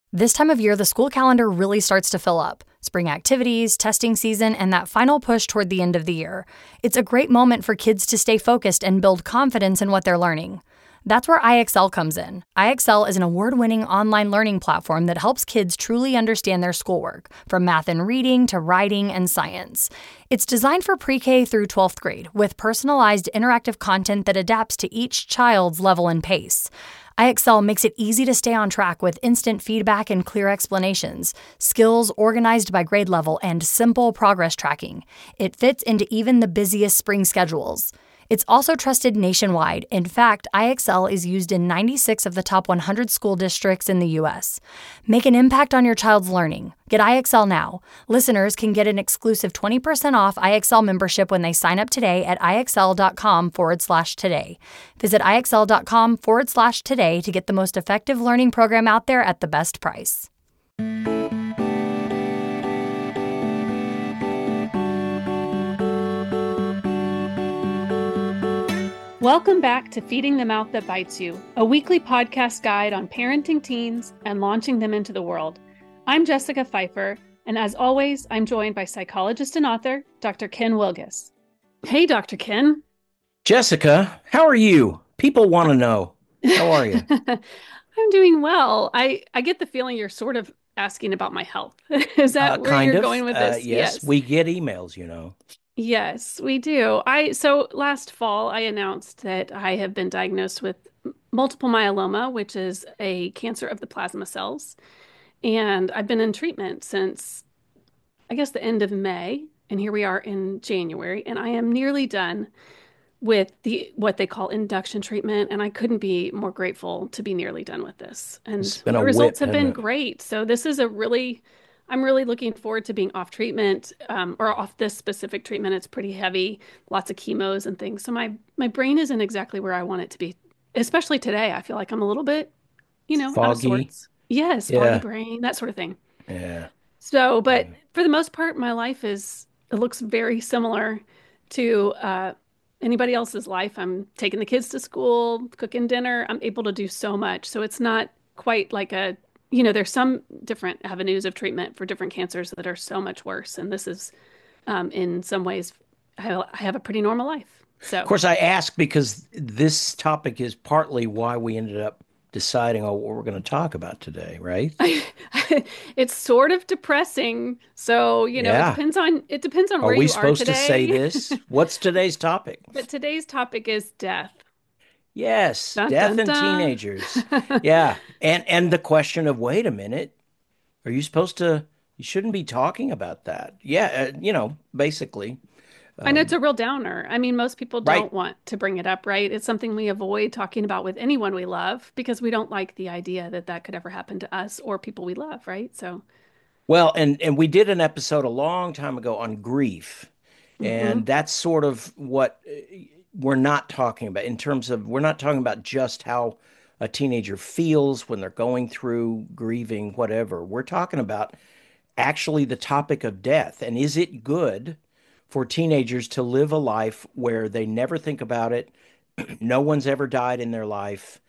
This time of year, the school calendar really starts to fill up. Spring activities, testing season, and that final push toward the end of the year. It's a great moment for kids to stay focused and build confidence in what they're learning. That's where IXL comes in. IXL is an award-winning online learning platform that helps kids truly understand their schoolwork, from math and reading to writing and science. It's designed for pre-K through 12th grade, with personalized interactive content that adapts to each child's level and pace. IXL makes it easy to stay on track with instant feedback and clear explanations, skills organized by grade level, and simple progress tracking. It fits into even the busiest spring schedules. It's also trusted nationwide. In fact, IXL is used in 96 of the top 100 school districts in the U.S. Make an impact on your child's learning. Get IXL now. Listeners can get an exclusive 20% off IXL membership when they sign up today at IXL.com/today. Visit IXL.com/today to get the most effective learning program out there at the best price. Welcome back to Feeding the Mouth That Bites You, a weekly podcast guide on parenting teens and launching them into the world. I'm Jessica Pfeiffer, and as always, I'm joined by psychologist and author, Dr. Ken Wilgus. Hey, Dr. Ken. Jessica, how are you? People want to know. How are you? I'm doing well. I get the feeling you're sort of asking about my health. Is that where you're going with this? Yes, we get emails, you know. Yes, we do. So last fall, I announced that I have been diagnosed with multiple myeloma, which is a cancer of the plasma cells. And I've been in treatment since, I guess, the end of May. And here we are in January. And I am nearly done with what they call induction treatment. And I couldn't be more grateful to be nearly done with this. And the results have been great. So this is I'm really looking forward to being off treatment, or off this specific treatment. It's pretty heavy, lots of chemos and things. So my brain isn't exactly where I want it to be, especially today. I feel like I'm a little bit, out of sorts. Yes, foggy brain, that sort of thing. Yeah. So, but for the most part, my life it looks very similar to anybody else's life. I'm taking the kids to school, cooking dinner. I'm able to do so much. So it's not quite like there's some different avenues of treatment for different cancers that are so much worse. And this is, in some ways, I have a pretty normal life. So, of course, I ask because this topic is partly why we ended up deciding on what we're going to talk about today, right? It's sort of depressing. So, it depends on where you are today. Are we supposed to say this? What's today's topic? But today's topic is death. Yes, dun, death dun, in teenagers. Yeah. And the question of, wait a minute, you shouldn't be talking about that. Yeah, basically. I know it's a real downer. I mean, most people don't want to bring it up, right? It's something we avoid talking about with anyone we love because we don't like the idea that could ever happen to us or people we love, right? So, well, and we did an episode a long time ago on grief, and that's sort of what we're not talking about in terms of, we're not talking about just how a teenager feels when they're going through grieving, whatever. We're talking about actually the topic of death. And is it good for teenagers to live a life where they never think about it? No one's ever died in their life.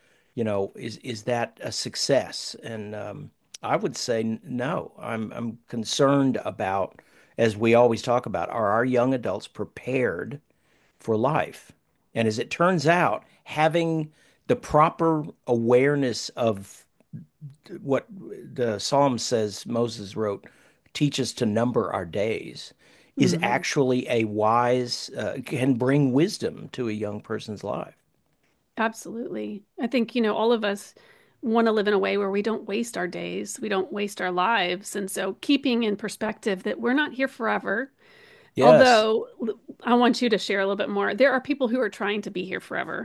Is that a success? And I would say no. I'm concerned about, as we always talk about, are our young adults prepared for life? And as it turns out, having the proper awareness of what the Psalm says Moses wrote, teach us to number our days, is actually a wise, can bring wisdom to a young person's life. Absolutely. I think, all of us want to live in a way where we don't waste our days, we don't waste our lives. And so keeping in perspective that we're not here forever. Yes. Although I want you to share a little bit more. There are people who are trying to be here forever.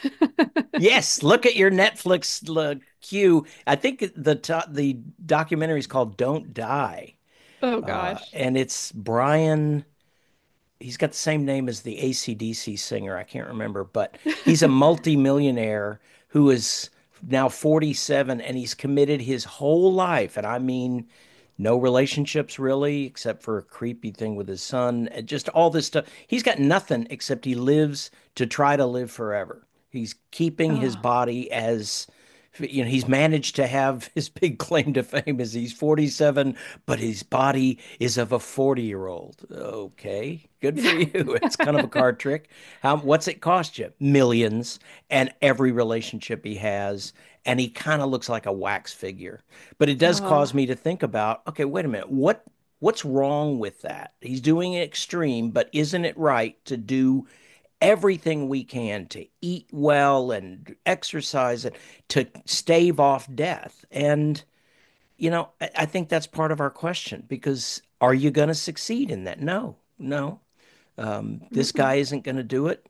Yes, look at your Netflix queue. I think the documentary is called Don't Die. Oh, gosh. And it's Brian. He's got the same name as the AC/DC singer. I can't remember, but he's a multimillionaire who is now 47, and he's committed his whole life. And I mean, no relationships really, except for a creepy thing with his son, and just all this stuff. He's got nothing except he lives to try to live forever. He's keeping his body as he's managed to have his big claim to fame is he's 47, but his body is of a 40-year-old. Okay, good for you. It's kind of a card trick. What's it cost you? Millions, and every relationship he has, and he kind of looks like a wax figure. But it does Oh, cause me to think about, okay, wait a minute, what's wrong with that? He's doing it extreme, but isn't it right to do everything we can to eat well and exercise and to stave off death? And, I think that's part of our question because are you going to succeed in that? No, no. This mm-mm. guy isn't going to do it.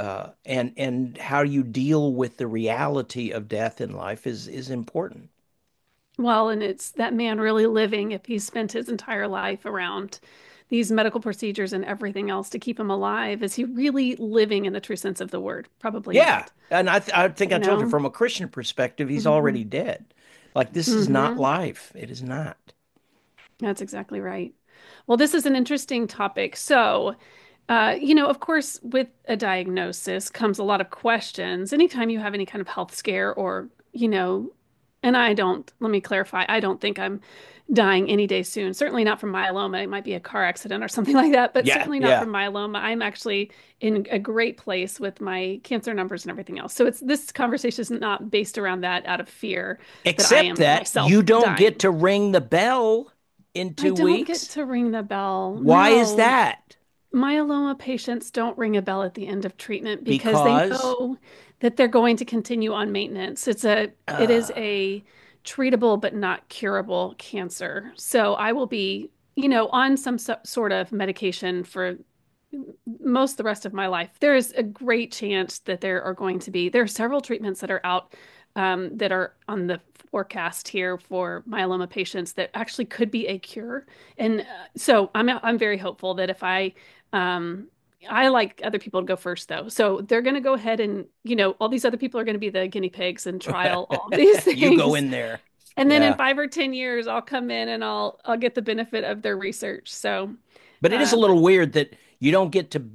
And how you deal with the reality of death in life is important. Well, and it's that man really living if he spent his entire life around these medical procedures and everything else to keep him alive. Is he really living in the true sense of the word? Probably Yeah. not. And I think I You told you know? from a Christian perspective, he's Hmm. already dead. Like this is not Hmm. life. It is not. That's exactly right. Well, this is an interesting topic. So, of course, with a diagnosis comes a lot of questions. Anytime you have any kind of health scare or, and let me clarify, I don't think I'm dying any day soon. Certainly not from myeloma. It might be a car accident or something like that, but Yeah, certainly not yeah. from myeloma. I'm actually in a great place with my cancer numbers and everything else. So it's this conversation is not based around that out of fear that I Except am that you myself don't get dying. to ring the bell in I two don't get weeks. to ring the bell. Why is No, that? myeloma patients don't ring a bell at the end of treatment because they Because know that they're going to continue on maintenance. It is uh, a treatable but not curable cancer. So I will be, on some sort of medication for most of the rest of my life. There is a great chance that there are several treatments that are out that are on the forecast here for myeloma patients that actually could be a cure. And so I'm very hopeful that if um, I like other people to go first though. So they're going to go ahead and, all these other people are going to be the guinea pigs and trial all of these you go things. in there. And then in Yeah. 5 or 10 years, I'll come in and I'll get the benefit of their research. So, But it is a but little weird that you don't get to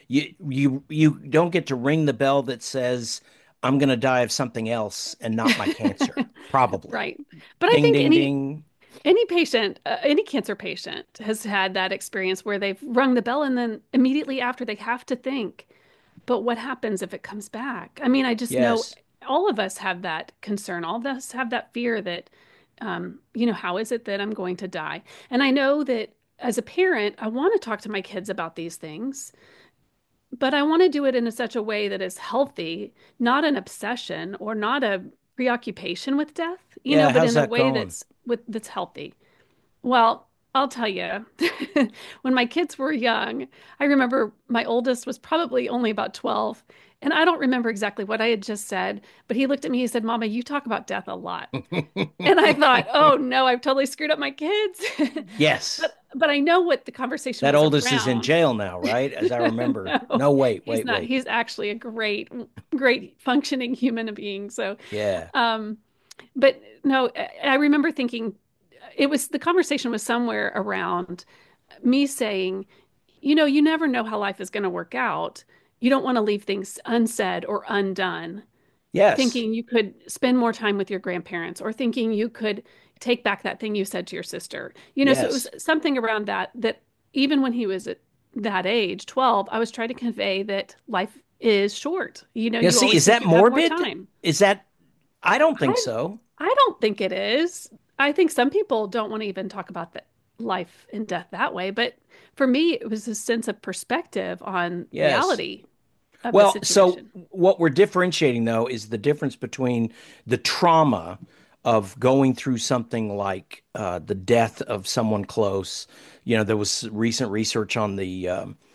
you don't get to ring the bell that says I'm going to die of something else and not my cancer. Probably. right. But I Ding think ding ding. any patient, any cancer patient has had that experience where they've rung the bell and then immediately after they have to think, but what happens if it comes back? I mean, I just know Yes. all of us have that concern. All of us have that fear that, how is it that I'm going to die? And I know that as a parent, I want to talk to my kids about these things, but I want to do it in such a way that is healthy, not an obsession or not a preoccupation with death, Yeah, but how's in a that way going? that's healthy. Well, I'll tell you, when my kids were young, I remember my oldest was probably only about 12. And I don't remember exactly what I had just said, but he looked at me, he said, Mama, you talk about death a lot. And I thought, oh no, I've totally screwed up my kids. Yes. But I know what the conversation That was oldest is in around. jail now, right? As I remember. No, No, wait, he's wait, not. wait. He's actually a great functioning human being. So, Yeah. um, but no, I remember thinking the conversation was somewhere around me saying, you never know how life is going to work out. You don't want to leave things unsaid or undone, Yes. thinking you could spend more time with your grandparents or thinking you could take back that thing you said to your sister. So it was Yes. something around that even when he was at that age, 12, I was trying to convey that life is short. Yeah, You see, always is think that you have more morbid? time. Is that I don't think I so. I don't think it is. I think some people don't want to even talk about the life and death that way, but for me, it was a sense of perspective on Yes. reality of the Well, so situation. what we're differentiating though is the difference between the trauma of going through something like the death of someone close. There was recent research on the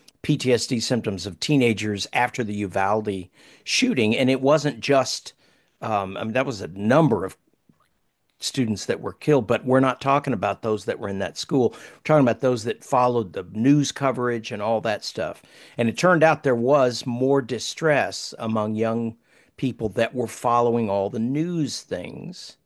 PTSD symptoms of teenagers after the Uvalde shooting, and it wasn't just, I mean, that was a number of students that were killed, but we're not talking about those that were in that school. We're talking about those that followed the news coverage and all that stuff. And it turned out there was more distress among young people that were following all the news things.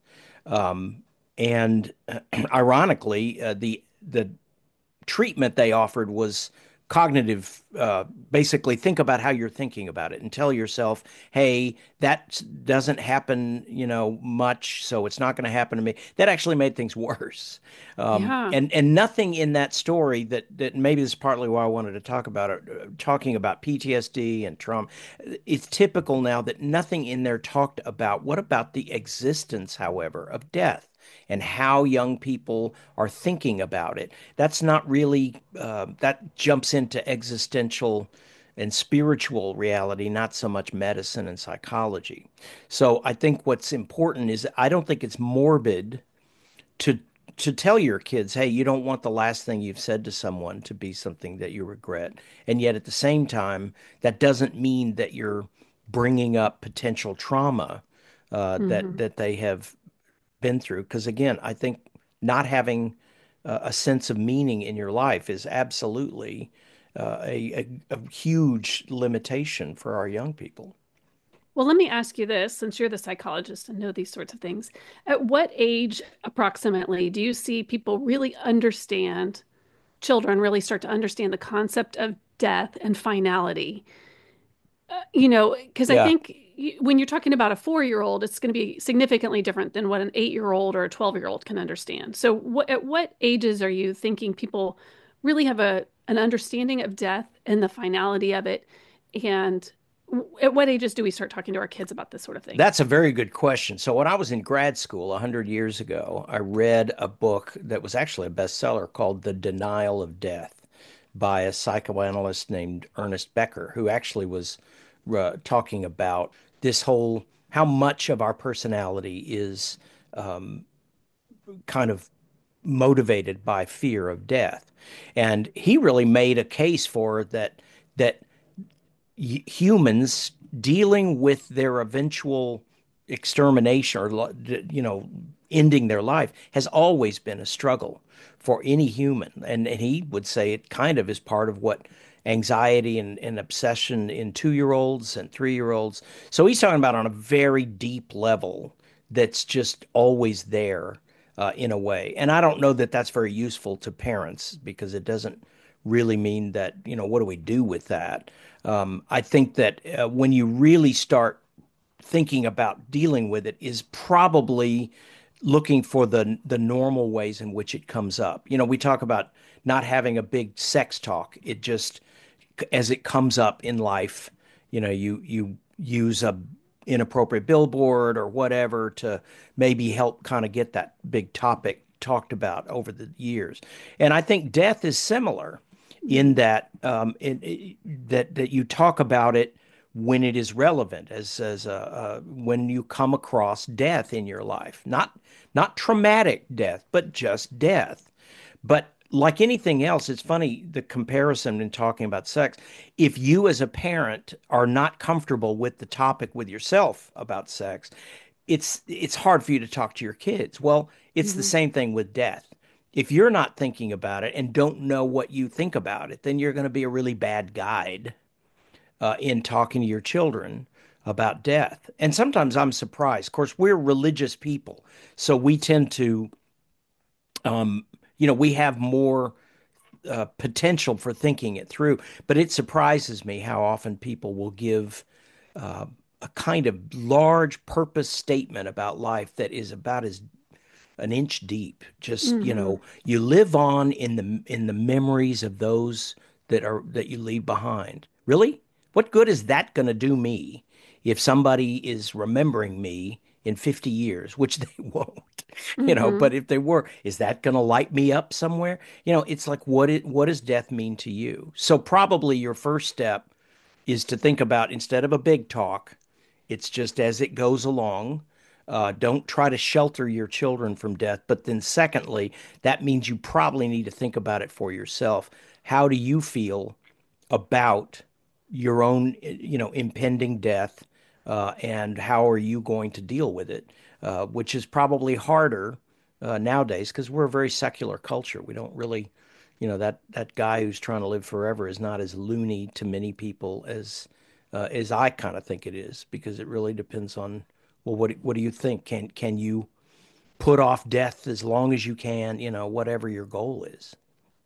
And ironically, the treatment they offered was cognitive, basically think about how you're thinking about it and tell yourself, hey, that doesn't happen, much, so it's not going to happen to me. That actually made things worse. Yeah. And nothing in that story that maybe this is partly why I wanted to talk about it, talking about PTSD and trauma. It's typical now that nothing in there talked about what about the existence, however, of death and how young people are thinking about it. That's not really, that jumps into existential and spiritual reality, not so much medicine and psychology. So I think what's important is I don't think it's morbid to tell your kids, hey, you don't want the last thing you've said to someone to be something that you regret. And yet at the same time, that doesn't mean that you're bringing up potential trauma that Hmm. they have been through. Because again, I think not having a sense of meaning in your life is absolutely a huge limitation for our young people. Well, let me ask you this, since you're the psychologist and know these sorts of things. At what age approximately do you see people really understand, children really start to understand the concept of death and finality? Because I Yeah. think when you're talking about a 4-year-old, it's going to be significantly different than what an 8-year-old or a 12-year-old can understand. So, at what ages are you thinking people really have an understanding of death and the finality of it? And at what ages do we start talking to our kids about this sort of thing? That's a very good question. So when I was in grad school 100 years ago, I read a book that was actually a bestseller called The Denial of Death by a psychoanalyst named Ernest Becker, who actually was talking about this whole how much of our personality is kind of motivated by fear of death. And he really made a case for that humans dealing with their eventual extermination or ending their life has always been a struggle for any human, and he would say it kind of is part of what anxiety and obsession in 2-year-olds and 3-year-olds. So he's talking about on a very deep level that's just always there, in a way. And I don't know that that's very useful to parents because it doesn't really mean that, what do we do with that? I think that when you really start thinking about dealing with it is probably looking for the normal ways in which it comes up. We talk about not having a big sex talk. It just as it comes up in life, you use a inappropriate billboard or whatever to maybe help kind of get that big topic talked about over the years. And I think death is similar in Mhm. that that you talk about it when it is relevant, as when you come across death in your life, not traumatic death, but just death. But like anything else, it's funny the comparison in talking about sex. If you as a parent are not comfortable with the topic with yourself about sex, it's hard for you to talk to your kids. Well, it's the Mhm. same thing with death. If you're not thinking about it and don't know what you think about it, then you're going to be a really bad guide in talking to your children about death. And sometimes I'm surprised. Of course, we're religious people, so we tend to, um, we have more potential for thinking it through. But it surprises me how often people will give uh, a kind of large purpose statement about life that is about as an inch deep. Just, Mhm. you live on in the memories of those that you leave behind. Really? What good is that going to do me if somebody is remembering me in 50 years, which they won't, but Mhm. if they were, is that going to light me up somewhere? It's like what does death mean to you? So probably your first step is to think about instead of a big talk, it's just as it goes along. Don't try to shelter your children from death. But then, secondly, that means you probably need to think about it for yourself. How do you feel about your own, impending death, and how are you going to deal with it? Which is probably harder nowadays because we're a very secular culture. We don't really, that guy who's trying to live forever is not as loony to many people as I kind of think it is, because it really depends on, well, what do you think? Can you put off death as long as you can, whatever your goal is?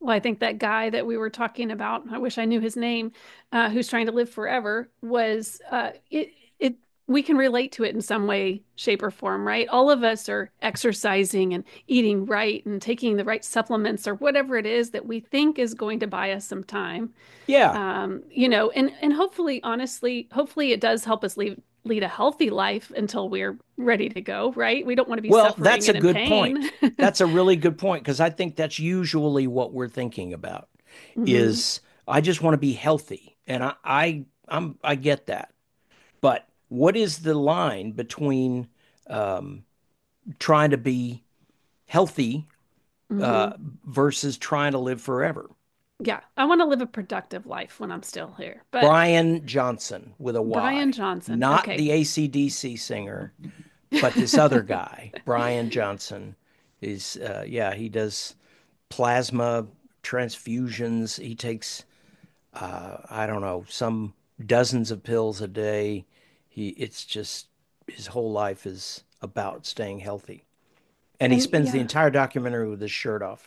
Well, I think that guy that we were talking about, I wish I knew his name, who's trying to live forever, was it we can relate to it in some way, shape, or form, right? All of us are exercising and eating right and taking the right supplements or whatever it is that we think is going to buy us some time. Yeah. And hopefully, honestly, hopefully it does help us lead a healthy life until we're ready to go, right? We don't want to be Well, suffering that's a and in good point. pain. That's a really good point because I think that's usually what we're thinking about Hmm. is I just want to be healthy. And I get that. But what is the line between um, trying to be healthy uh, Hmm. versus trying to live forever? Yeah, I want to live a productive life when I'm still here. But Brian Johnson with a Brian Y, Johnson, not okay. the AC/DC singer, but this other guy, Brian Johnson, is yeah, he does plasma transfusions. He takes I don't know, some dozens of pills a day. It's just his whole life is about staying healthy. And he And spends the yeah. entire documentary with his shirt off.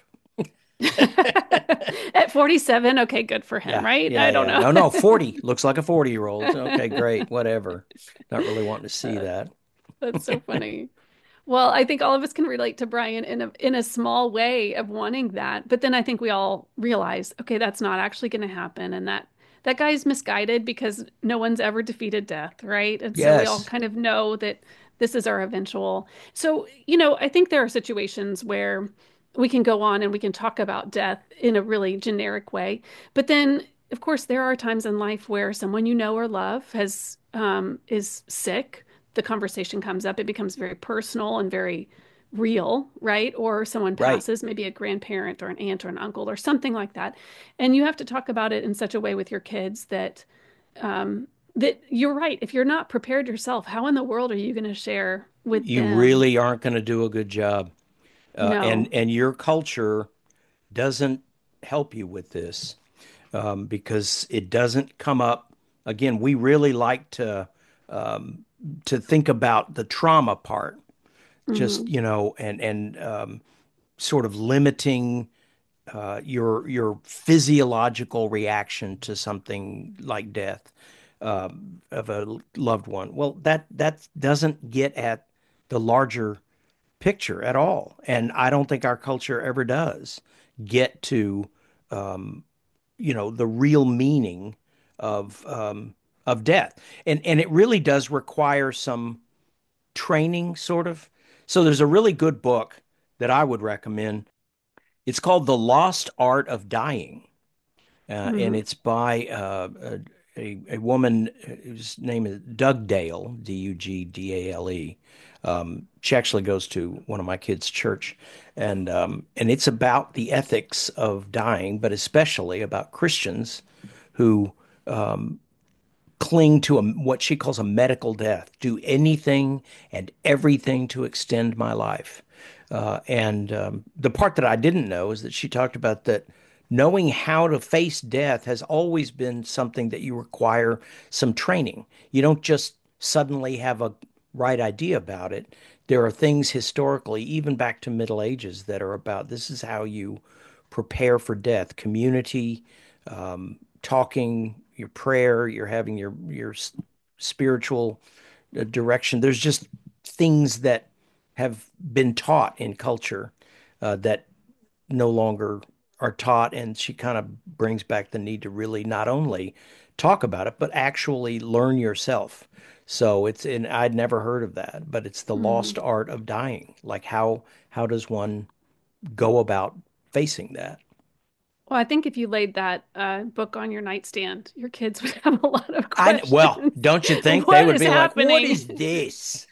At 47, okay, good for him, Yeah, right? yeah, I don't yeah. know. No, no, 40. Looks like a 40-year-old. Okay, great, whatever. Not really wanting to see that. That's so funny. Well, I think all of us can relate to Brian in a small way of wanting that. But then I think we all realize, okay, that's not actually going to happen, and that guy's misguided because no one's ever defeated death, right? And so we all Yes, kind of know that this is our eventual. So, I think there are situations where we can go on and we can talk about death in a really generic way. But then, of course, there are times in life where someone you know or love has is sick. The conversation comes up, it becomes very personal and very real, right? Or someone right. passes, maybe a grandparent or an aunt or an uncle or something like that. And you have to talk about it in such a way with your kids that you're right. If you're not prepared yourself, how in the world are you going to share with You them? really aren't going to do a good job. And No. your culture doesn't help you with this because it doesn't come up. Again, we really like to think about the trauma part, just Hmm. and sort of limiting your physiological reaction to something like death of a loved one. Well, that doesn't get at the larger picture at all, and I don't think our culture ever does get to um, the real meaning of death, and it really does require some training, sort of. So there's a really good book that I would recommend. It's called The Lost Art of Dying, and Hmm. it's by a woman whose name is Dugdale, Dugdale. She actually goes to one of my kids' church, and it's about the ethics of dying, but especially about Christians who um, cling to what she calls a medical death, do anything and everything to extend my life. And the part that I didn't know is that she talked about that knowing how to face death has always been something that you require some training. You don't just suddenly have a right idea about it. There are things historically, even back to Middle Ages, that are about this is how you prepare for death. Community, talking, your prayer, you're having your spiritual direction. There's just things that have been taught in culture that no longer are taught, and she kind of brings back the need to really not only talk about it, but actually learn yourself. So and I'd never heard of that, but it's the lost Hmm. art of dying. Like how does one go about facing that? Well, I think if you laid that book on your nightstand, your kids would have a lot of Well, questions. don't you think they What would is be like, what happening? is this?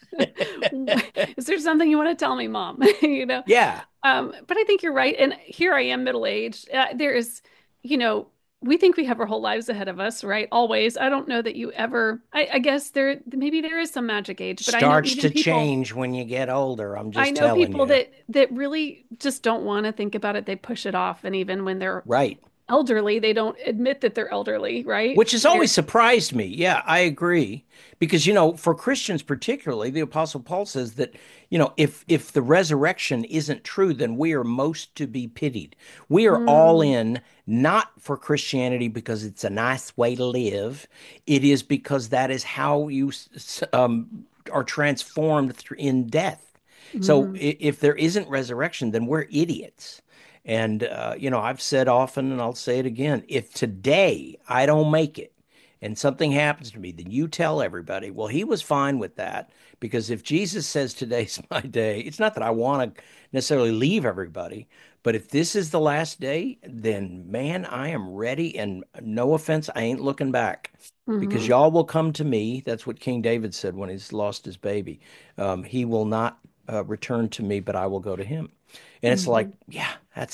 Is there something you want to tell me, Mom? You know? Yeah, But I think you're right. And here I am, middle aged. There is, you know, we think we have our whole lives ahead of us, right? Always. I don't know that you ever, I guess maybe there is some magic age, but I know starts even to people, change when you get older. I'm I just know telling people you. that really just don't want to think about it. They push it off. And even when they're Right. elderly, they don't admit that they're elderly, right? Which has They're always surprised me. Yeah, I agree. Because, for Christians particularly, the Apostle Paul says that, if the resurrection isn't true, then we are most to be pitied. We are all mm, in, not for Christianity because it's a nice way to live. It is because that is how you are transformed in death. So mhm, if there isn't resurrection, then we're idiots. And, I've said often, and I'll say it again, if today I don't make it and something happens to me, then you tell everybody. Well, he was fine with that because if Jesus says today's my day, it's not that I want to necessarily leave everybody, but if this is the last day, then man, I am ready. And no offense, I ain't looking back because mhm, y'all will come to me. That's what King David said when he's lost his baby. He will not return to me, but I will go to him. And it's like, mhm, yeah,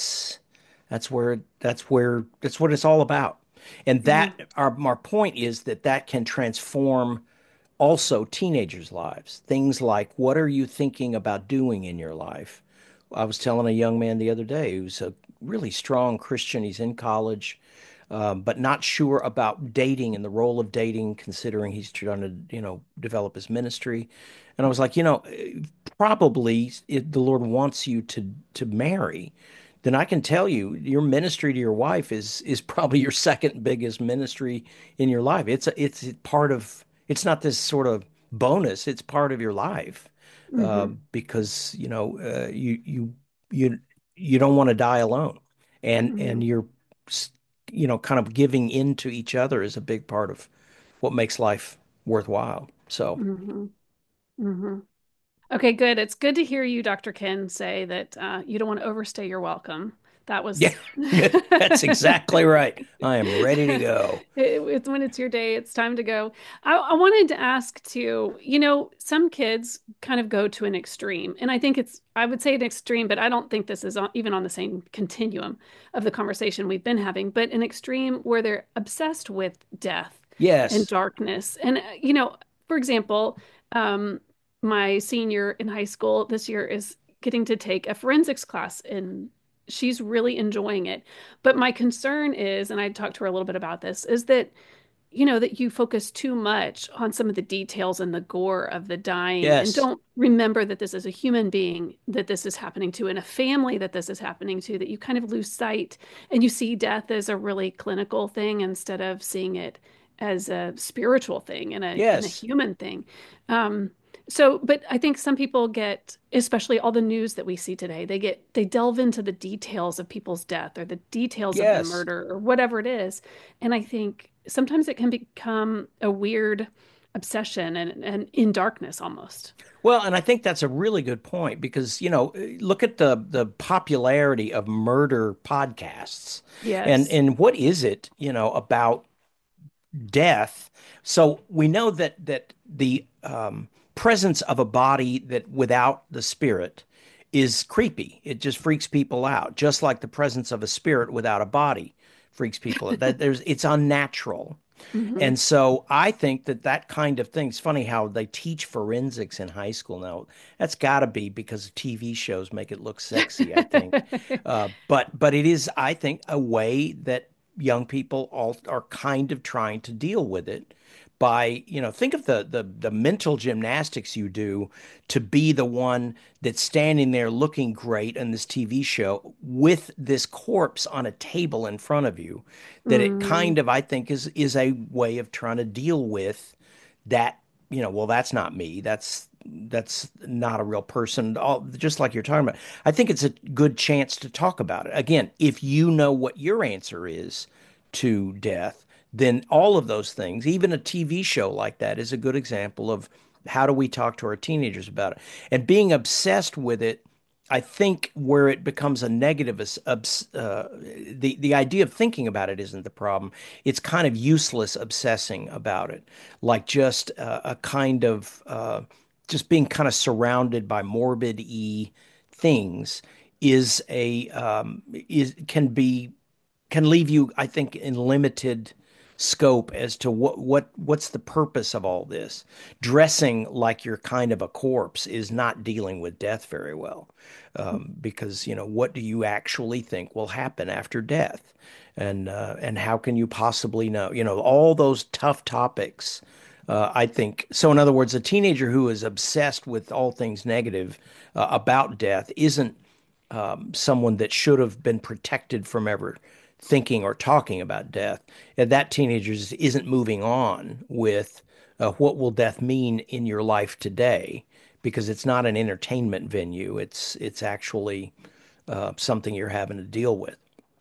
that's what it's all about. And yeah, that our point is that that can transform also teenagers' lives. Things like, what are you thinking about doing in your life? I was telling a young man the other day who's a really strong Christian. He's in college, but not sure about dating and the role of dating, considering he's trying to, develop his ministry. And I was like, probably if the Lord wants you to marry, then I can tell you your ministry to your wife is probably your second biggest ministry in your life. It's part of it's not this sort of bonus, it's part of your life. mhm, Because you you don't want to die alone. And mhm, you're kind of giving into each other is a big part of what makes life worthwhile. So mhm, mhm. Okay, good. It's good to hear you, Dr. Ken, say that you don't want to overstay your welcome. That yeah, was that's exactly right. I am ready to go. it's when it's your day, it's time to go. I wanted to ask too, some kids kind of go to an extreme, and I would say an extreme, but I don't think this is even on the same continuum of the conversation we've been having, but an extreme where they're obsessed with death and Yes. darkness. And, for example, um, my senior in high school this year is getting to take a forensics class, and she's really enjoying it. But my concern is, and I talked to her a little bit about this, is that that you focus too much on some of the details and the gore of the dying and Yes. don't remember that this is a human being that this is happening to and a family that this is happening to, that you kind of lose sight and you see death as a really clinical thing instead of seeing it as a spiritual thing and a Yes. human thing. Um, but I think some people get, especially all the news that we see today, they delve into the details of people's death or the details of the Yes. murder or whatever it is. And I think sometimes it can become a weird obsession and in darkness almost. Well, and I think that's a really good point because, look at the popularity of murder podcasts. And Yes. and what is it, about death? So we know that the presence of a body that without the spirit is creepy. It just freaks people out, just like the presence of a spirit without a body freaks people out. That it's unnatural. Hmm. And so I think that that kind of thing, it's funny how they teach forensics in high school now. That's got to be because TV shows make it look sexy, I think. But it is, I think, a way that young people all are kind of trying to deal with it by, think of the mental gymnastics you do to be the one that's standing there looking great in this TV show with this corpse on a table in front of you. That it Mm, kind of, I think, is a way of trying to deal with that, well, that's not me. That's not a real person. All just like you're talking about. I think it's a good chance to talk about it. Again, if you know what your answer is to death, then all of those things, even a TV show like that, is a good example of how do we talk to our teenagers about it. And being obsessed with it, I think where it becomes a negative, the idea of thinking about it isn't the problem. It's kind of useless obsessing about it, like just a kind of just being kind of surrounded by morbid-y things is a is can be can leave you, I think, in limited scope as to what's the purpose of all this. Dressing like you're kind of a corpse is not dealing with death very well, because what do you actually think will happen after death, and how can you possibly know? All those tough topics. I think so. In other words, a teenager who is obsessed with all things negative about death isn't someone that should have been protected from ever thinking or talking about death. And that teenager isn't moving on with what will death mean in your life today, because it's not an entertainment venue. It's actually something you're having to deal with.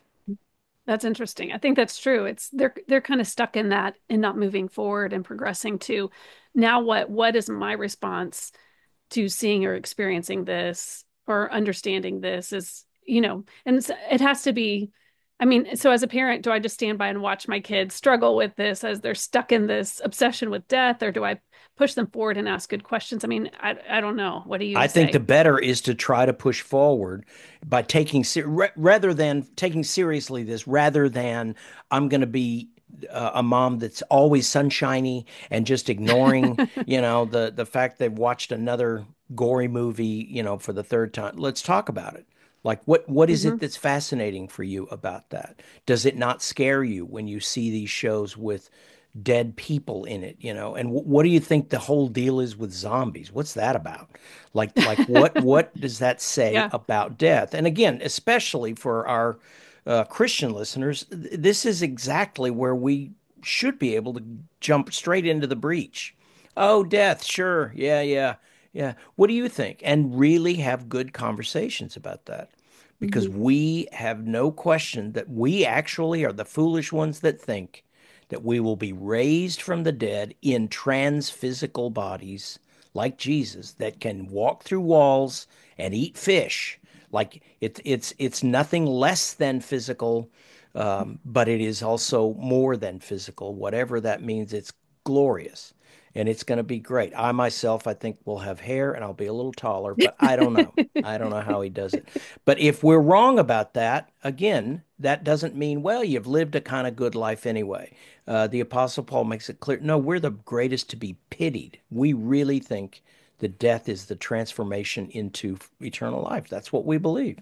That's interesting. I think that's true. They're kind of stuck in that and not moving forward and progressing to now what is my response to seeing or experiencing this or understanding this is, and it has to be, so as a parent, do I just stand by and watch my kids struggle with this as they're stuck in this obsession with death, or do I push them forward and ask good questions? I don't know. What do you I say? think the better is to try to push forward by rather than taking seriously this, rather than I'm going to be a mom that's always sunshiny and just ignoring, the fact they've watched another gory movie, for the third time. Let's talk about it. Like, what is it that's fascinating for you about that? Does it not scare you when you see these shows with dead people in it, And what do you think the whole deal is with zombies? What's that about? Like what does that say about death? And again, especially for our Christian listeners, this is exactly where we should be able to jump straight into the breach. Oh, death, sure. Yeah. What do you think? And really have good conversations about that. Because we have no question that we actually are the foolish ones that think that we will be raised from the dead in trans-physical bodies like Jesus that can walk through walls and eat fish. Like it's nothing less than physical, but it is also more than physical. Whatever that means, it's glorious. And it's going to be great. I myself, I think, will have hair and I'll be a little taller, but I don't know. I don't know how he does it. But if we're wrong about that, again, that doesn't mean, well, you've lived a kind of good life anyway. The Apostle Paul makes it clear, no, we're the greatest to be pitied. We really think that death is the transformation into eternal life. That's what we believe.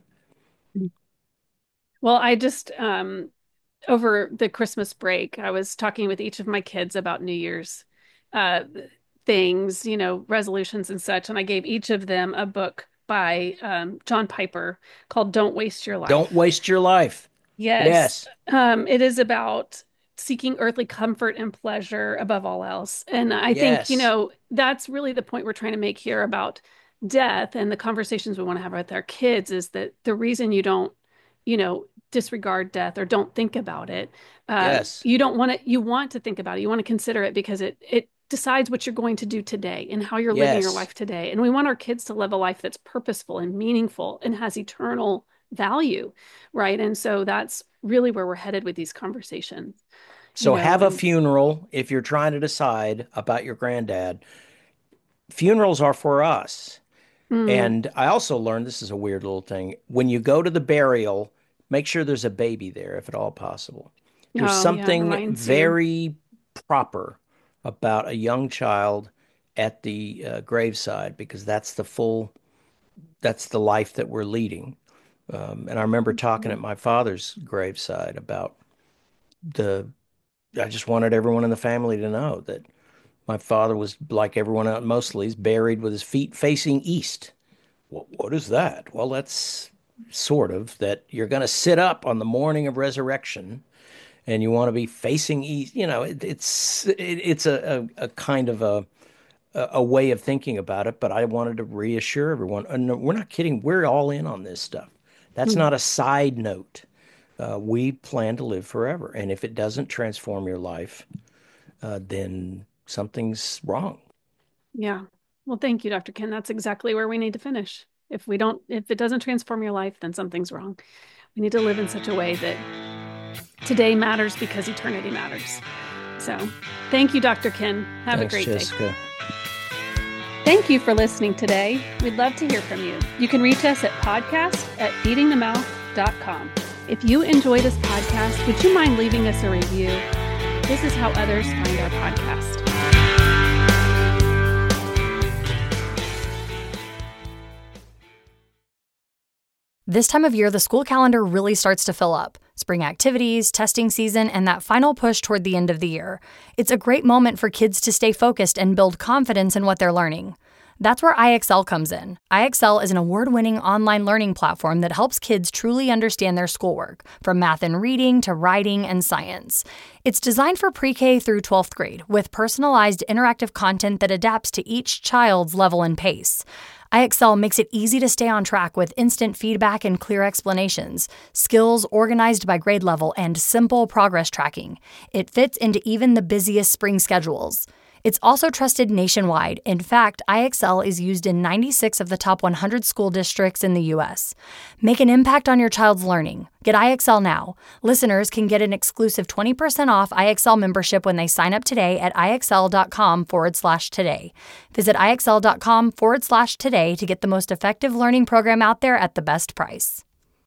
Well, I just, over the Christmas break, I was talking with each of my kids about New Year's things, resolutions and such. And I gave each of them a book by John Piper called Don't Waste Your Life. Don't waste your life. Yes. It is about seeking earthly comfort and pleasure above all else. And I think, that's really the point we're trying to make here about death and the conversations we want to have with our kids is that the reason you don't, disregard death or don't think about it. You don't want to, you want to think about it. You want to consider it because it decides what you're going to do today and how you're living your life today. And we want our kids to live a life that's purposeful and meaningful and has eternal value, right? And so that's really where we're headed with these conversations. So have a funeral if you're trying to decide about your granddad. Funerals are for us. And I also learned, this is a weird little thing, when you go to the burial, make sure there's a baby there if at all possible. There's something very proper about a young child at the graveside, because that's the life that we're leading. And I remember talking at my father's graveside about I just wanted everyone in the family to know that my father was like everyone else, mostly he's buried with his feet facing east. What is that? Well, that's sort of that you're going to sit up on the morning of resurrection and you want to be facing east. It's a kind of a way of thinking about it, but I wanted to reassure everyone. And we're not kidding. We're all in on this stuff. That's not a side note. We plan to live forever. And if it doesn't transform your life, then something's wrong. Yeah. Well, thank you, Dr. Ken. That's exactly where we need to finish. If it doesn't transform your life, then something's wrong. We need to live in such a way that today matters because eternity matters. So thank you, Dr. Ken. Have Thanks, a great Jessica. day. Thank you for listening today. We'd love to hear from you. You can reach us at podcast@feedingthemouth.com. If you enjoy this podcast, would you mind leaving us a review? this is how others find our podcast. This time of year, the school calendar really starts to fill up. Spring activities, testing season, and that final push toward the end of the year. It's a great moment for kids to stay focused and build confidence in what they're learning. That's where IXL comes in. IXL is an award-winning online learning platform that helps kids truly understand their schoolwork, from math and reading to writing and science. It's designed for pre-K through 12th grade, with personalized interactive content that adapts to each child's level and pace. IXL makes it easy to stay on track with instant feedback and clear explanations, skills organized by grade level, and simple progress tracking. It fits into even the busiest spring schedules. It's also trusted nationwide. In fact, IXL is used in 96 of the top 100 school districts in the U.S. Make an impact on your child's learning. Get IXL now. Listeners can get an exclusive 20% off IXL membership when they sign up today at IXL.com/today. Visit IXL.com/today to get the most effective learning program out there at the best price.